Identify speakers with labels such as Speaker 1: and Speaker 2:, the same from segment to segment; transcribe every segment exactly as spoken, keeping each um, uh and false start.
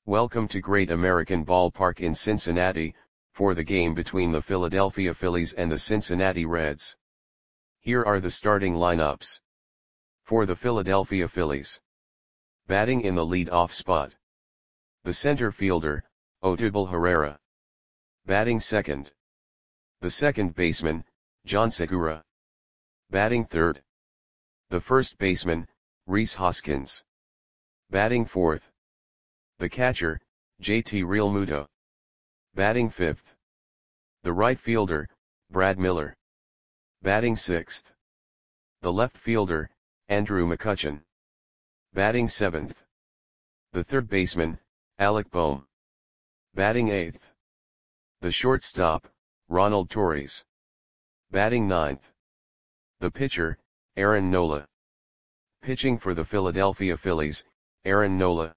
Speaker 1: Welcome to Great American Ballpark in Cincinnati, for the game between the Philadelphia Phillies and the Cincinnati Reds. Here are the starting lineups. For the Philadelphia Phillies. Batting in the lead-off spot. The center fielder, Odubel Herrera. Batting second. The second baseman, John Segura. Batting third. The first baseman, Rhys Hoskins. Batting fourth. The catcher, J T Realmuto. Batting fifth. The right fielder, Brad Miller. Batting sixth. The left fielder, Andrew McCutchen. Batting seventh. The third baseman, Alec Bohm. Batting eighth. The shortstop, Ronald Torres. Batting ninth. The pitcher, Aaron Nola. Pitching for the Philadelphia Phillies, Aaron Nola.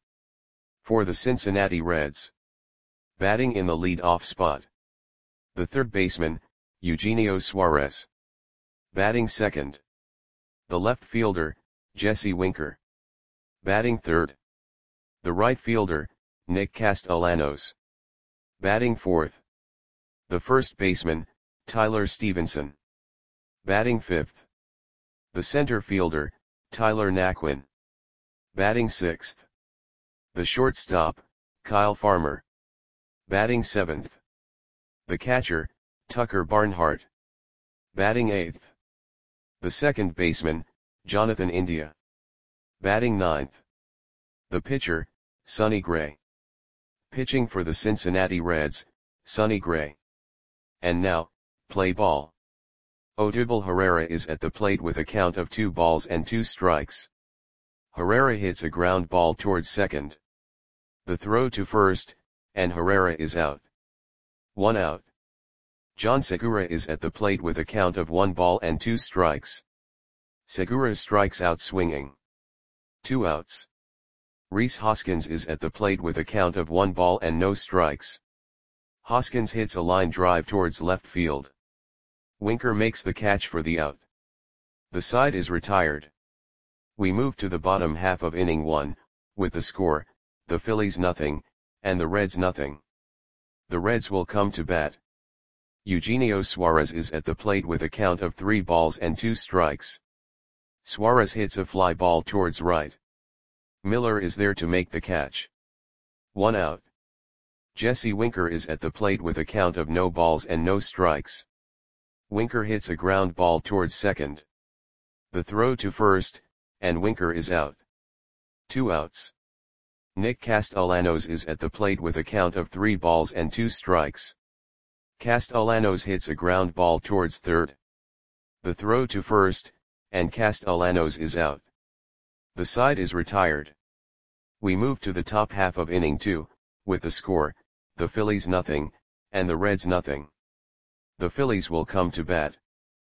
Speaker 1: For the Cincinnati Reds. Batting in the lead-off spot. The third baseman, Eugenio Suarez. Batting second. The left fielder, Jesse Winker. Batting third. The right fielder, Nick Castellanos. Batting fourth. The first baseman, Tyler Stevenson. Batting fifth. The center fielder, Tyler Naquin. Batting sixth. The shortstop, Kyle Farmer. Batting seventh. The catcher, Tucker Barnhart. Batting eighth. The second baseman, Jonathan India. Batting ninth. The pitcher, Sonny Gray. Pitching for the Cincinnati Reds, Sonny Gray. And now, play ball. Odubel Herrera is at the plate with a count of two balls and two strikes. Herrera hits a ground ball towards second. The throw to first, and Herrera is out. One out. John Segura is at the plate with a count of one ball and two strikes. Segura strikes out swinging. Two outs. Rhys Hoskins is at the plate with a count of one ball and no strikes. Hoskins hits a line drive towards left field. Winker makes the catch for the out. The side is retired. We move to the bottom half of inning one, with the score, the Phillies nothing, and the Reds nothing. The Reds will come to bat. Eugenio Suarez is at the plate with a count of three balls and two strikes. Suarez hits a fly ball towards right. Miller is there to make the catch. One out. Jesse Winker is at the plate with a count of no balls and no strikes. Winker hits a ground ball towards second. The throw to first, and Winker is out. Two outs. Nick Castellanos is at the plate with a count of three balls and two strikes. Castellanos hits a ground ball towards third. The throw to first, and Castellanos is out. The side is retired. We move to the top half of inning two, with the score, the Phillies nothing, and the Reds nothing. The Phillies will come to bat.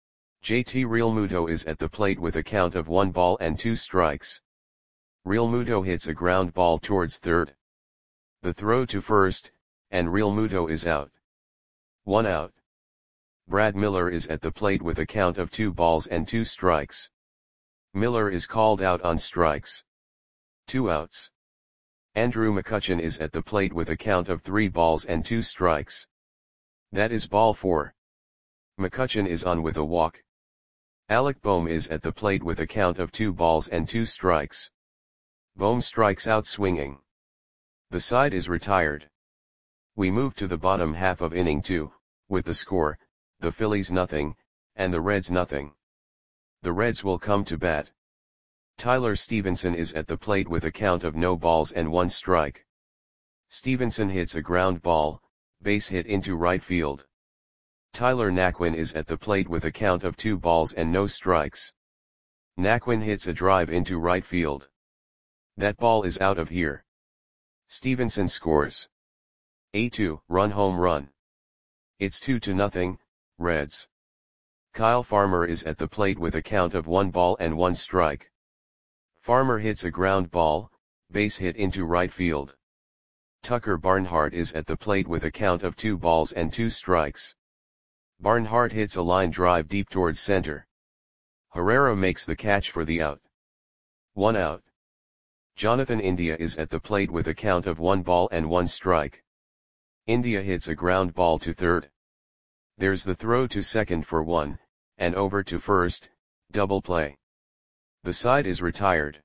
Speaker 1: J T Realmuto is at the plate with a count of one ball and two strikes. Realmuto hits a ground ball towards third. The throw to first, and Realmuto is out. One out. Brad Miller is at the plate with a count of two balls and two strikes. Miller is called out on strikes. Two outs. Andrew McCutchen is at the plate with a count of three balls and two strikes. That is ball four. McCutchen is on with a walk. Alec Bohm is at the plate with a count of two balls and two strikes. Bohm strikes out swinging. The side is retired. We move to the bottom half of inning two, with the score, the Phillies nothing, and the Reds nothing. The Reds will come to bat. Tyler Stevenson is at the plate with a count of no balls and one strike. Stevenson hits a ground ball, base hit into right field. Tyler Naquin is at the plate with a count of two balls and no strikes. Naquin hits a drive into right field. That ball is out of here. Stevenson scores a two-run home run. It's two to nothing, Reds. Kyle Farmer is at the plate with a count of one ball and one strike. Farmer hits a ground ball, base hit into right field. Tucker Barnhart is at the plate with a count of two balls and two strikes. Barnhart hits a line drive deep towards center. Herrera makes the catch for the out. One out. Jonathan India is at the plate with a count of one ball and one strike. India hits a ground ball to third. There's the throw to second for one, and over to first, double play. The side is retired.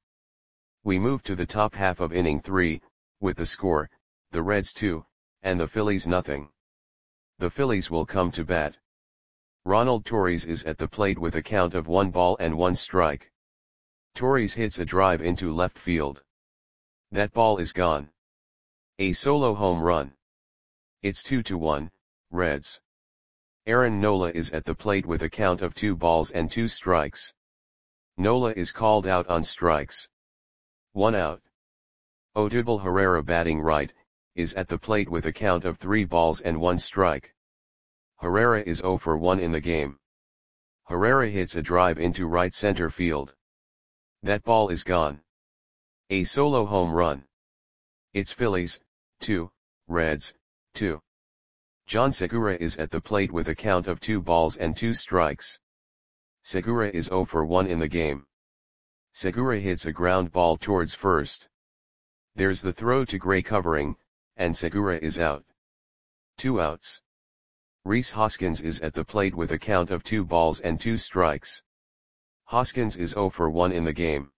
Speaker 1: We move to the top half of inning three, with the score, the Reds two, and the Phillies nothing. The Phillies will come to bat. Ronald Torres is at the plate with a count of one ball and one strike. Torres hits a drive into left field. That ball is gone. A solo home run. It's two to one, Reds. Aaron Nola is at the plate with a count of two balls and two strikes. Nola is called out on strikes. One out. Odubel Herrera, batting right, is at the plate with a count of three balls and one strike. Herrera is zero for one in the game. Herrera hits a drive into right center field. That ball is gone. A solo home run. It's Phillies, two, Reds, two. John Segura is at the plate with a count of two balls and two strikes. Segura is zero for one in the game. Segura hits a ground ball towards first. There's the throw to Gray covering, and Segura is out. Two outs. Rhys Hoskins is at the plate with a count of two balls and two strikes. Hoskins is zero for one in the game.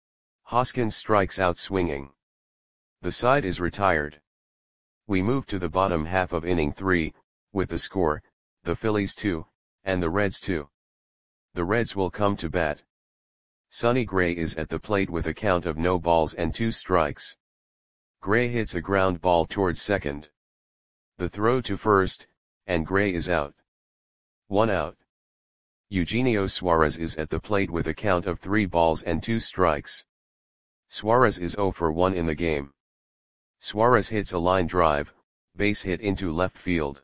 Speaker 1: Hoskins strikes out swinging. The side is retired. We move to the bottom half of inning three, with the score, the Phillies two, and the Reds two. The Reds will come to bat. Sonny Gray is at the plate with a count of no balls and two strikes. Gray hits a ground ball towards second. The throw to first, and Gray is out. One out. Eugenio Suarez is at the plate with a count of three balls and two strikes. Suarez is zero for one in the game. Suarez hits a line drive, base hit into left field.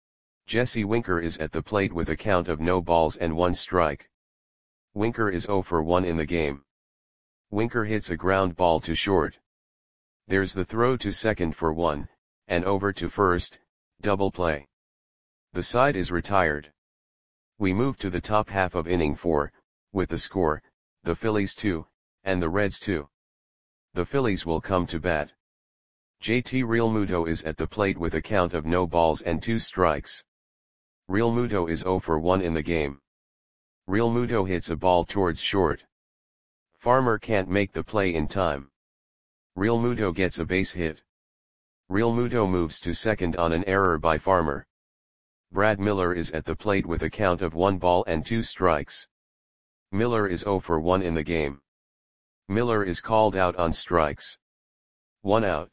Speaker 1: Jesse Winker is at the plate with a count of no balls and one strike. Winker is zero for one in the game. Winker hits a ground ball to short. There's the throw to second for one, and over to first, double play. The side is retired. We move to the top half of inning four, with the score, the Phillies two, and the Reds two. The Phillies will come to bat. J T Realmuto is at the plate with a count of no balls and two strikes. Realmuto is zero for one in the game. Realmuto hits a ball towards short. Farmer can't make the play in time. Realmuto gets a base hit. Realmuto moves to second on an error by Farmer. Brad Miller is at the plate with a count of one ball and two strikes. Miller is zero for one in the game. Miller is called out on strikes. One out.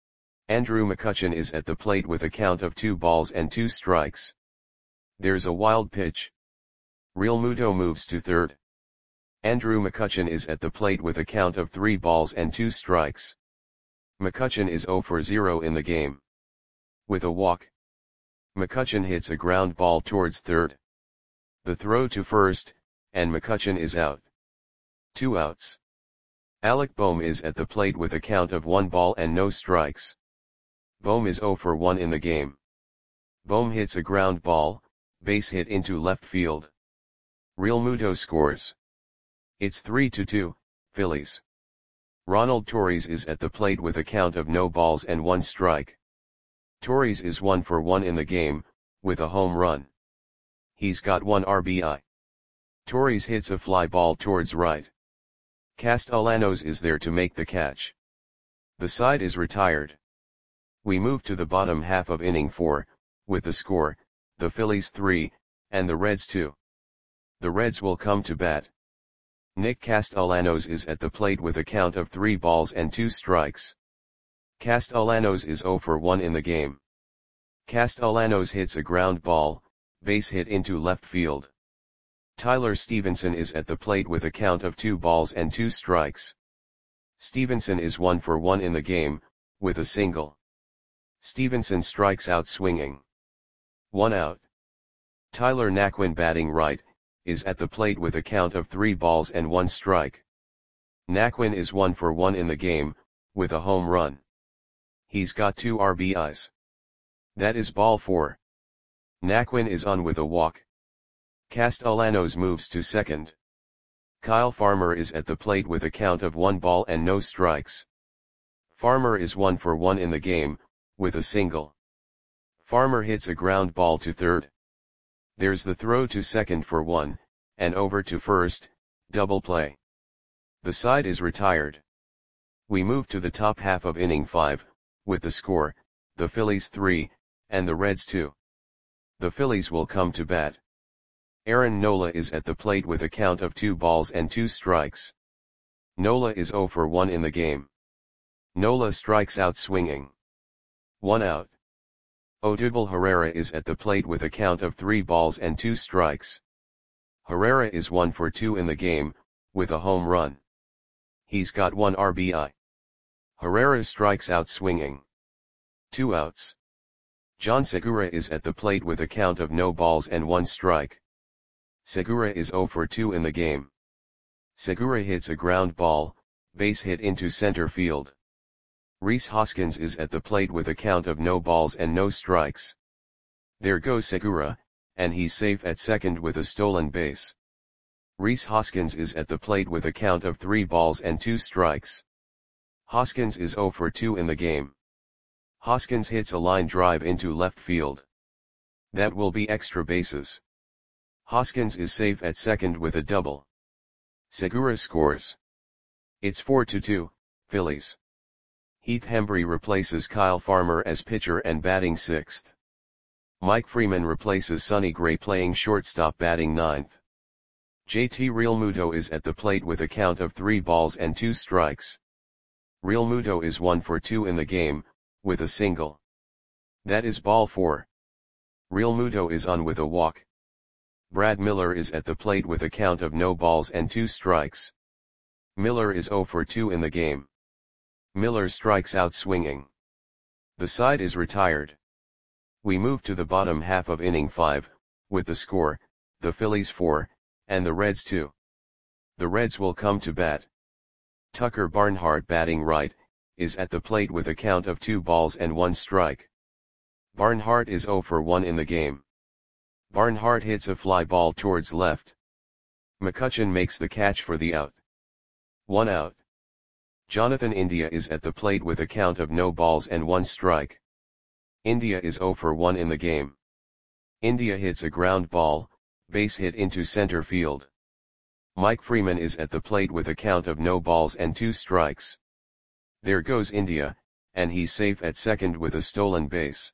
Speaker 1: Andrew McCutchen is at the plate with a count of two balls and two strikes. There's a wild pitch. Realmuto moves to third. Andrew McCutchen is at the plate with a count of three balls and two strikes. McCutchen is zero for zero in the game. With a walk. McCutchen hits a ground ball towards third. The throw to first, and McCutchen is out. Two outs. Alec Bohm is at the plate with a count of one ball and no strikes. Bohm is zero for one in the game. Bohm hits a ground ball, base hit into left field. Realmuto scores. It's three to two, Phillies. Ronald Torres is at the plate with a count of no balls and one strike. Torres is one for one in the game, with a home run. He's got one R B I. Torres hits a fly ball towards right. Castellanos is there to make the catch. The side is retired. We move to the bottom half of inning four, with the score, the Phillies three, and the Reds two. The Reds will come to bat. Nick Castellanos is at the plate with a count of three balls and two strikes. Castellanos is zero for one in the game. Castellanos hits a ground ball, base hit into left field. Tyler Stevenson is at the plate with a count of two balls and two strikes. Stevenson is one for one in the game, with a single. Stevenson strikes out swinging. One out. Tyler Naquin, batting right, is at the plate with a count of three balls and one strike. Naquin is one for one in the game, with a home run. He's got two R B Is. That is ball four. Naquin is on with a walk. Castellanos moves to second. Kyle Farmer is at the plate with a count of one ball and no strikes. Farmer is one for one in the game, with a single. Farmer hits a ground ball to third. There's the throw to second for one, and over to first, double play. The side is retired. We move to the top half of inning five, with the score, the Phillies three, and the Reds two. The Phillies will come to bat. Aaron Nola is at the plate with a count of two balls and two strikes. Nola is zero for one in the game. Nola strikes out swinging. One out. Odubel Herrera is at the plate with a count of three balls and two strikes. Herrera is one for two in the game, with a home run. He's got one R B I. Herrera strikes out swinging. Two outs. John Segura is at the plate with a count of no balls and one strike. Segura is zero for two in the game. Segura hits a ground ball, base hit into center field. Rhys Hoskins is at the plate with a count of no balls and no strikes. There goes Segura, and he's safe at second with a stolen base. Rhys Hoskins is at the plate with a count of three balls and two strikes. Hoskins is zero for two in the game. Hoskins hits a line drive into left field. That will be extra bases. Hoskins is safe at second with a double. Segura scores. It's four to two, Phillies. Heath Hembree replaces Kyle Farmer as pitcher and batting sixth. Mike Freeman replaces Sonny Gray playing shortstop batting ninth. J T Realmuto is at the plate with a count of three balls and two strikes. Realmuto is one for two in the game, with a single. That is ball four. Realmuto is on with a walk. Brad Miller is at the plate with a count of no balls and two strikes. Miller is zero for two in the game. Miller strikes out swinging. The side is retired. We move to the bottom half of inning five, with the score, the Phillies four, and the Reds two. The Reds will come to bat. Tucker Barnhart batting right, is at the plate with a count of two balls and one strike. Barnhart is zero for one in the game. Barnhart hits a fly ball towards left. McCutchen makes the catch for the out. One out. Jonathan India is at the plate with a count of no balls and one strike. India is zero for one in the game. India hits a ground ball, base hit into center field. Mike Freeman is at the plate with a count of no balls and two strikes. There goes India, and he's safe at second with a stolen base.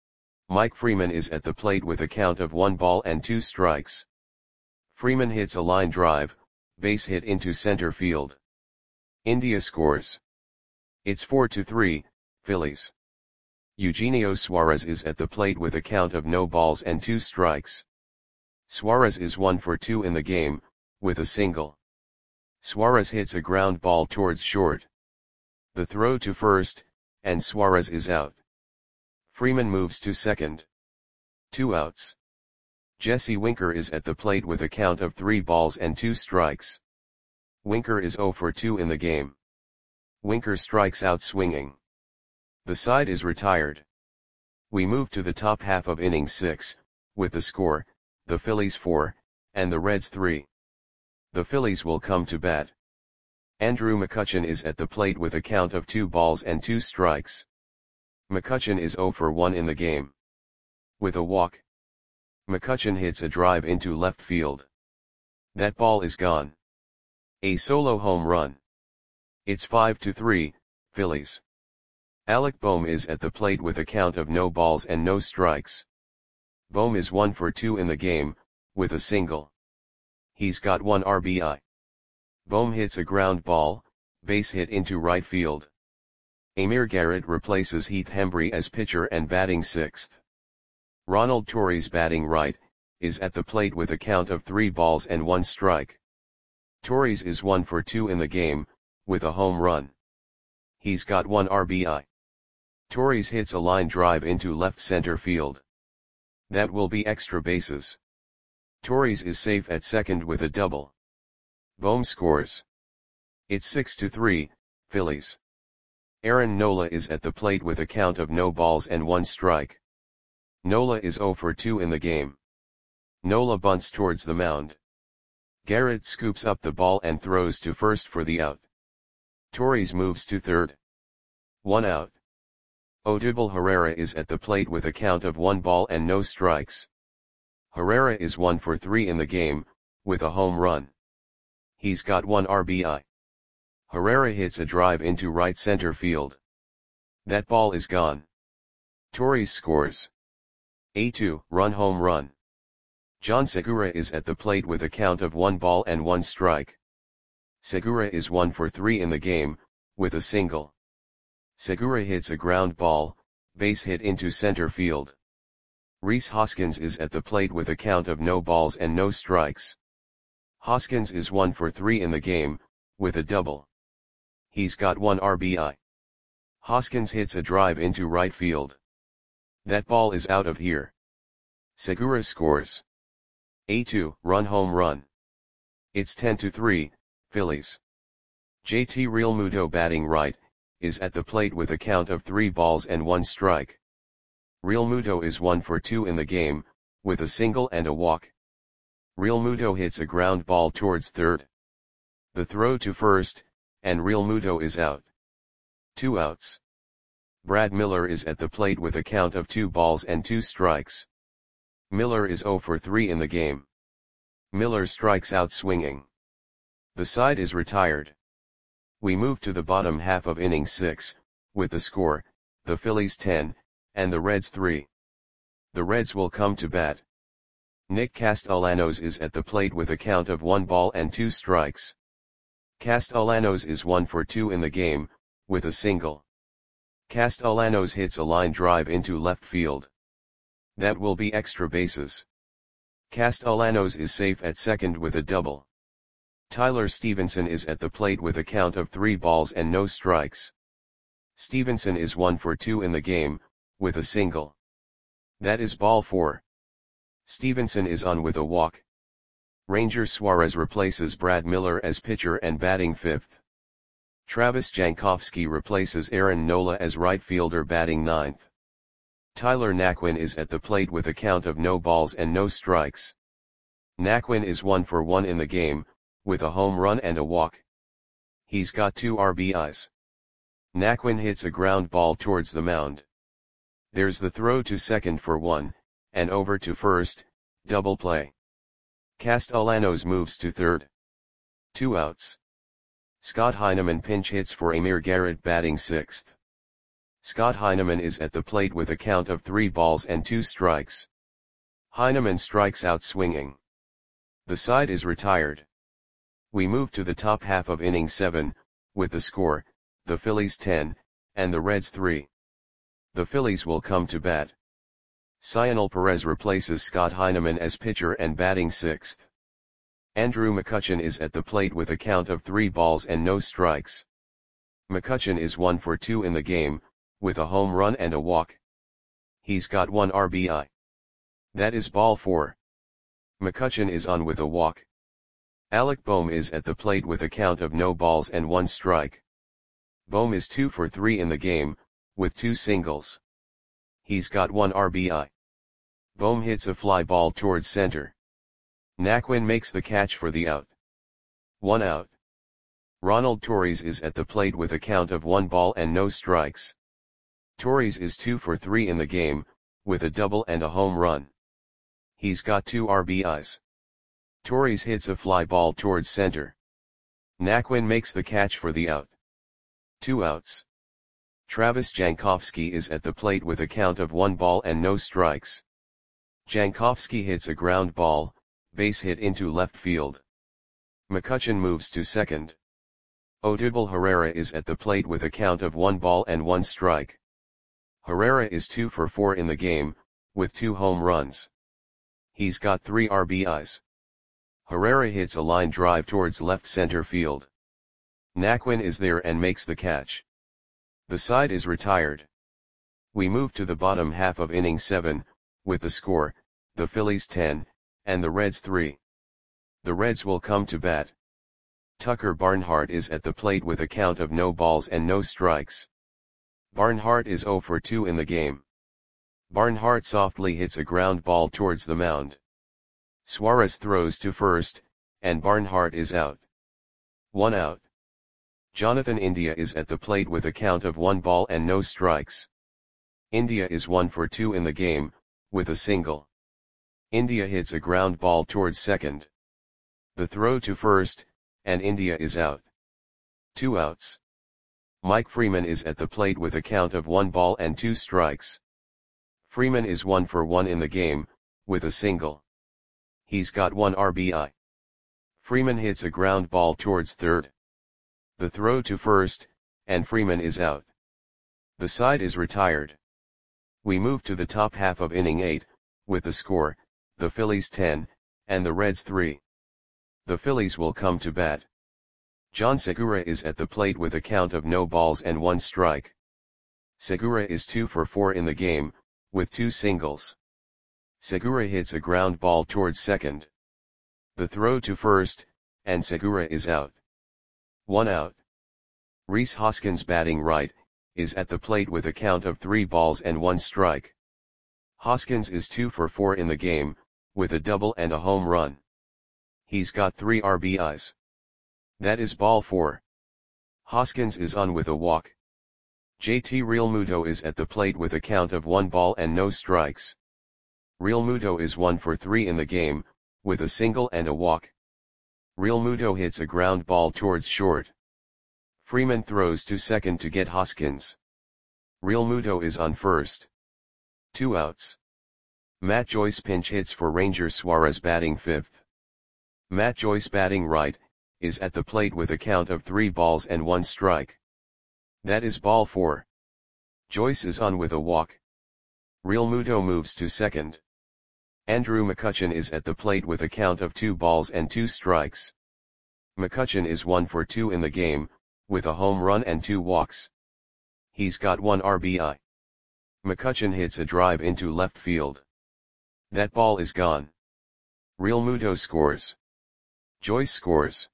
Speaker 1: Mike Freeman is at the plate with a count of one ball and two strikes. Freeman hits a line drive, base hit into center field. India scores. It's four to three, Phillies. Eugenio Suarez is at the plate with a count of no balls and two strikes. Suarez is one for two in the game, with a single. Suarez hits a ground ball towards short. The throw to first, and Suarez is out. Freeman moves to second. Two outs. Jesse Winker is at the plate with a count of three balls and two strikes. Winker is zero for two in the game. Winker strikes out swinging. The side is retired. We move to the top half of inning six, with the score, the Phillies four, and the Reds three. The Phillies will come to bat. Andrew McCutchen is at the plate with a count of two balls and two strikes. McCutchen is zero for one in the game. With a walk. McCutchen hits a drive into left field. That ball is gone. A solo home run. It's five to three, Phillies. Alec Bohm is at the plate with a count of no balls and no strikes. Bohm is one for two in the game, with a single. He's got one R B I. Bohm hits a ground ball, base hit into right field. Amir Garrett replaces Heath Hembree as pitcher and batting sixth. Ronald Torres batting right, is at the plate with a count of three balls and one strike. Torres is one for two in the game, with a home run. He's got one R B I. Torres hits a line drive into left center field. That will be extra bases. Torres is safe at second with a double. Bohm scores. It's six to three, Phillies. Aaron Nola is at the plate with a count of no balls and one strike. Nola is zero for two in the game. Nola bunts towards the mound. Garrett scoops up the ball and throws to first for the out. Torres moves to third. One out. Odubel Herrera is at the plate with a count of one ball and no strikes. Herrera is one for three in the game, with a home run. He's got one R B I. Herrera hits a drive into right center field. That ball is gone. Torres scores. A two run home run. John Segura is at the plate with a count of one ball and one strike. Segura is one for three in the game, with a single. Segura hits a ground ball, base hit into center field. Rhys Hoskins is at the plate with a count of no balls and no strikes. Hoskins is one for three in the game, with a double. He's got one R B I. Hoskins hits a drive into right field. That ball is out of here. Segura scores. A two run home run. It's ten to three, Phillies. J T Realmuto batting right, is at the plate with a count of three balls and one strike. Realmuto is one for two in the game, with a single and a walk. Realmuto hits a ground ball towards third. The throw to first, and Realmuto is out. Two outs. Brad Miller is at the plate with a count of two balls and two strikes. Miller is zero for three in the game. Miller strikes out swinging. The side is retired. We move to the bottom half of inning six, with the score, the Phillies ten, and the Reds three. The Reds will come to bat. Nick Castellanos is at the plate with a count of one ball and two strikes. Castellanos is one for two in the game, with a single. Castellanos hits a line drive into left field. That will be extra bases. Castellanos is safe at second with a double. Tyler Stevenson is at the plate with a count of three balls and no strikes. Stevenson is one for two in the game, with a single. That is ball four. Stevenson is on with a walk. Ranger Suarez replaces Brad Miller as pitcher and batting fifth. Travis Jankowski replaces Aaron Nola as right fielder batting ninth. Tyler Naquin is at the plate with a count of no balls and no strikes. Naquin is one for one in the game, with a home run and a walk. He's got two R B Is. Naquin hits a ground ball towards the mound. There's the throw to second for one, and over to first, double play. Castellanos moves to third. Two outs. Scott Heineman pinch hits for Amir Garrett batting sixth. Scott Heineman is at the plate with a count of three balls and two strikes. Heineman strikes out swinging. The side is retired. We move to the top half of inning seven, with the score, the Phillies ten, and the Reds three. The Phillies will come to bat. Cionel Perez replaces Scott Heineman as pitcher and batting sixth. Andrew McCutchen is at the plate with a count of three balls and no strikes. McCutchen is one for two in the game, with a home run and a walk. He's got one R B I. That is ball four. McCutchen is on with a walk. Alec Bohm is at the plate with a count of no balls and one strike. Bohm is two for three in the game, with two singles. He's got one R B I. Bohm hits a fly ball towards center. Naquin makes the catch for the out. One out. Ronald Torres is at the plate with a count of one ball and no strikes. Torres is two for three in the game, with a double and a home run. He's got two R B Is. Torres hits a fly ball towards center. Naquin makes the catch for the out. Two outs. Travis Jankowski is at the plate with a count of one ball and no strikes. Jankowski hits a ground ball, base hit into left field. McCutchen moves to second. Odubel Herrera is at the plate with a count of one ball and one strike. Herrera is two for four in the game, with two home runs. He's got three R B Is. Herrera hits a line drive towards left center field. Naquin is there and makes the catch. The side is retired. We move to the bottom half of inning seven, with the score, the Phillies ten, and the Reds three. The Reds will come to bat. Tucker Barnhart is at the plate with a count of no balls and no strikes. Barnhart is zero for two in the game. Barnhart softly hits a ground ball towards the mound. Suarez throws to first, and Barnhart is out. One out. Jonathan India is at the plate with a count of one ball and no strikes. India is one for two in the game, with a single. India hits a ground ball towards second. The throw to first, and India is out. Two outs. Mike Freeman is at the plate with a count of one ball and two strikes. Freeman is one for one in the game, with a single. He's got one R B I. Freeman hits a ground ball towards third. The throw to first, and Freeman is out. The side is retired. We move to the top half of inning eight, with the score, the Phillies ten, and the Reds three. The Phillies will come to bat. John Segura is at the plate with a count of no balls and one strike. Segura is two for four in the game, with two singles. Segura hits a ground ball towards second. The throw to first, and Segura is out. One out. Rhys Hoskins, batting right, is at the plate with a count of three balls and one strike. Hoskins is two for four in the game, with a double and a home run. He's got three R B Is. That is ball four. Hoskins is on with a walk. J T Realmuto is at the plate with a count of one ball and no strikes. Realmuto is one for three in the game, with a single and a walk. Realmuto hits a ground ball towards short. Freeman throws to second to get Hoskins. Realmuto is on first. Two outs. Matt Joyce pinch hits for Ranger Suarez, batting fifth. Matt Joyce, batting right, is at the plate with a count of three balls and one strike. That is ball four. Joyce is on with a walk. Realmuto moves to second. Andrew McCutchen is at the plate with a count of two balls and two strikes. McCutchen is one for two in the game, with a home run and two walks. He's got one R B I. McCutchen hits a drive into left field. That ball is gone. Realmuto scores. Joyce scores.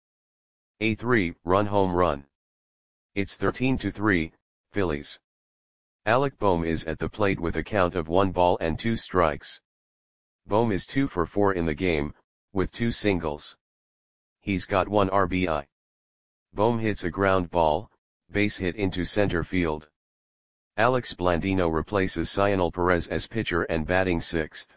Speaker 1: A three-run home run. It's thirteen to three, Phillies. Alec Bohm is at the plate with a count of one ball and two strikes. Bohm is two for four in the game, with two singles. He's got one R B I. Bohm hits a ground ball, base hit into center field. Alex Blandino replaces Cionel Perez as pitcher and batting sixth.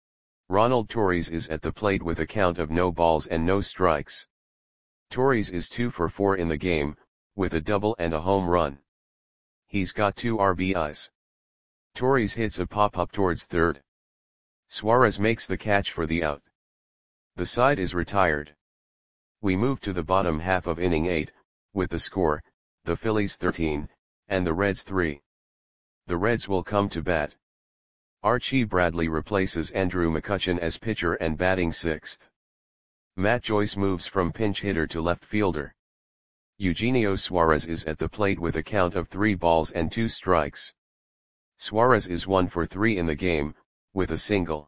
Speaker 1: Ronald Torres is at the plate with a count of no balls and no strikes. Torres is two for four in the game, with a double and a home run. He's got two R B Is. Torres hits a pop-up towards third. Suarez makes the catch for the out. The side is retired. We move to the bottom half of inning eight, with the score, the Phillies thirteen, and the Reds three. The Reds will come to bat. Archie Bradley replaces Andrew McCutchen as pitcher and batting sixth. Matt Joyce moves from pinch hitter to left fielder. Eugenio Suarez is at the plate with a count of three balls and two strikes. Suarez is one for three in the game, with a single.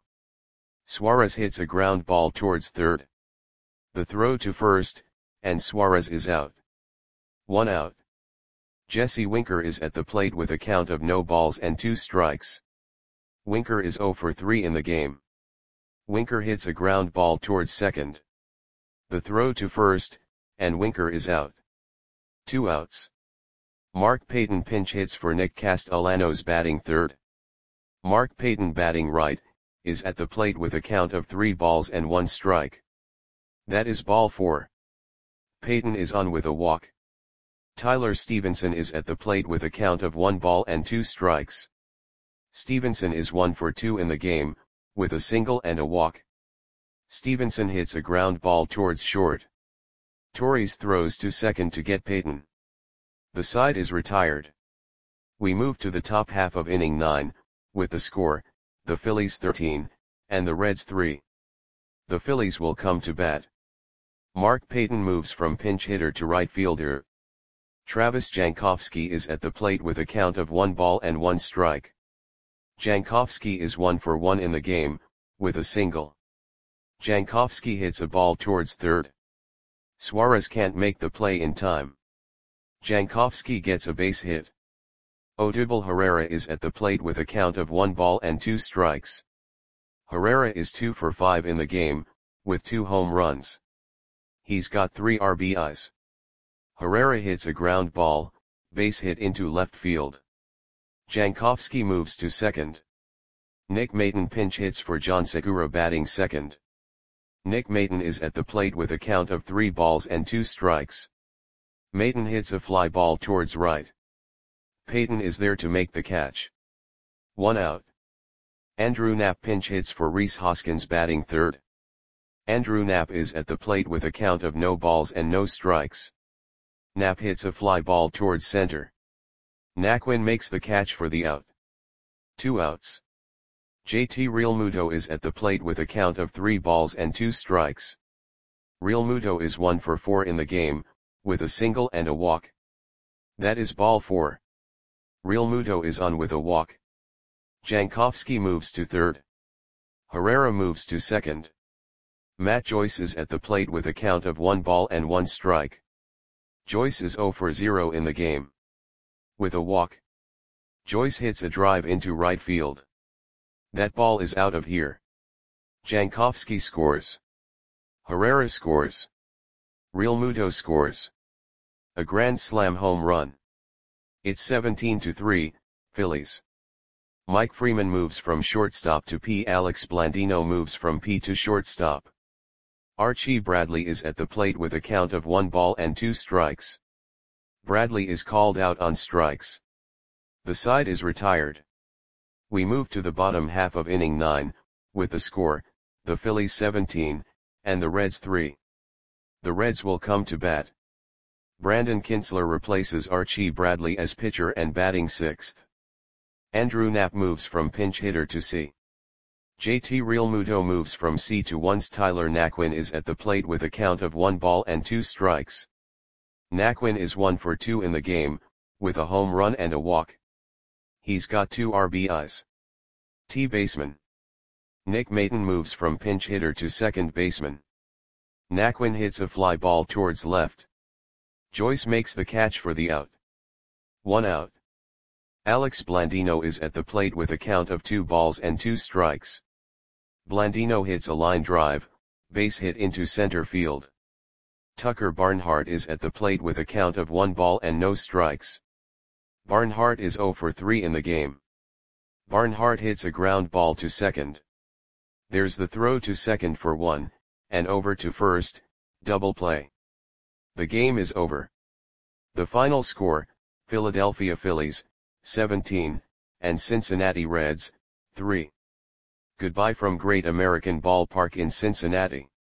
Speaker 1: Suarez hits a ground ball towards third. The throw to first, and Suarez is out. One out. Jesse Winker is at the plate with a count of no balls and two strikes. Winker is zero for three in the game. Winker hits a ground ball towards second. The throw to first, and Winker is out. Two outs. Mark Payton pinch hits for Nick Castellanos, batting third. Mark Payton, batting right, is at the plate with a count of three balls and one strike. That is ball four. Payton is on with a walk. Tyler Stevenson is at the plate with a count of one ball and two strikes. Stevenson is one for two in the game, with a single and a walk. Stevenson hits a ground ball towards short. Torres throws to second to get Payton. The side is retired. We move to the top half of inning nine, with the score, the Phillies thirteen, and the Reds three. The Phillies will come to bat. Mark Payton moves from pinch hitter to right fielder. Travis Jankowski is at the plate with a count of one ball and one strike. Jankowski is one for one in the game, with a single. Jankowski hits a ball towards third. Suarez can't make the play in time. Jankowski gets a base hit. Odubel Herrera is at the plate with a count of one ball and two strikes. Herrera is two for five in the game, with two home runs. He's got three R B Is. Herrera hits a ground ball, base hit into left field. Jankowski moves to second. Nick Maton pinch hits for John Segura batting second. Nick Maton is at the plate with a count of three balls and two strikes. Maton hits a fly ball towards right. Payton is there to make the catch. One out. Andrew Knapp pinch hits for Rhys Hoskins batting third. Andrew Knapp is at the plate with a count of no balls and no strikes. Knapp hits a fly ball towards center. Naquin makes the catch for the out. Two outs. J T Realmuto is at the plate with a count of three balls and two strikes. Realmuto is one for four in the game, with a single and a walk. That is ball four. Realmuto is on with a walk. Jankowski moves to third. Herrera moves to second. Matt Joyce is at the plate with a count of one ball and one strike. Joyce is zero for zero in the game. With a walk. Joyce hits a drive into right field. That ball is out of here. Jankowski scores. Herrera scores. Realmuto scores. A grand slam home run. It's seventeen to three, Phillies. Mike Freeman moves from shortstop to P. Alex Blandino moves from P to shortstop. Archie Bradley is at the plate with a count of one ball and two strikes. Bradley is called out on strikes. The side is retired. We move to the bottom half of inning nine, with the score, the Phillies seventeen, and the Reds three. The Reds will come to bat. Brandon Kintzler replaces Archie Bradley as pitcher and batting sixth. Andrew Knapp moves from pinch hitter to C. J T Realmuto moves from C to ones. Tyler Naquin is at the plate with a count of one ball and two strikes. Naquin is one for two in the game, with a home run and a walk. He's got two R B Is. T baseman. Nick Maton moves from pinch hitter to second baseman. Naquin hits a fly ball towards left. Joyce makes the catch for the out. One out. Alex Blandino is at the plate with a count of two balls and two strikes. Blandino hits a line drive, base hit into center field. Tucker Barnhart is at the plate with a count of one ball and no strikes. Barnhart is zero for three in the game. Barnhart hits a ground ball to second. There's the throw to second for one, and over to first, double play. The game is over. The final score, Philadelphia Phillies, seventeen, and Cincinnati Reds, three. Goodbye from Great American Ballpark in Cincinnati.